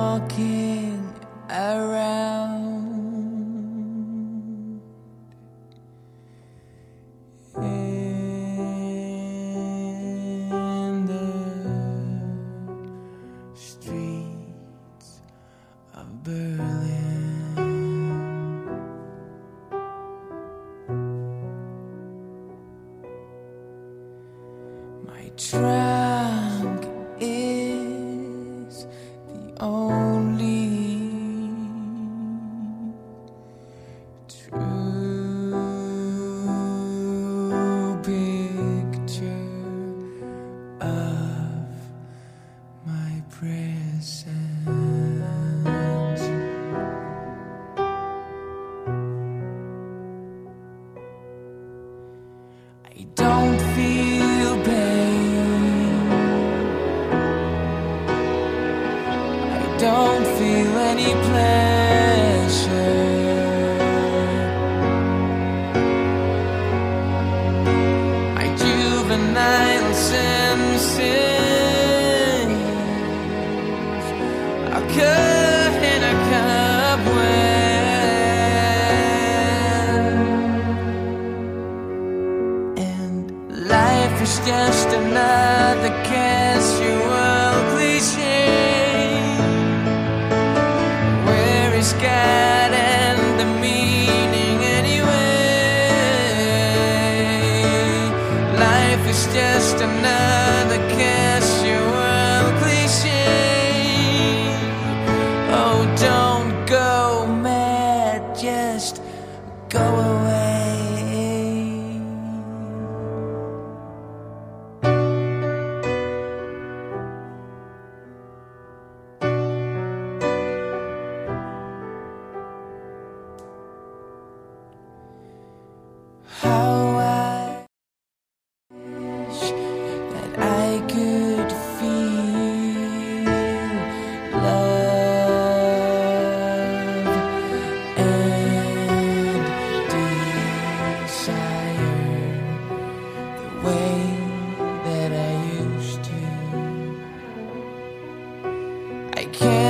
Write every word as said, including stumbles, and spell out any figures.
walking around in the streets of Berlin. My trunk is the only true picture of my presence. I don't feel pain, I don't feel any pleasure. My juvenile senses are cut in a cobweb, and life is just another casual cliche. Where is God and the meaning anyway? Life is just another casual cliche. Oh, don't go mad, just go away. How I wish that I could feel love and desire the way that I used to. I can't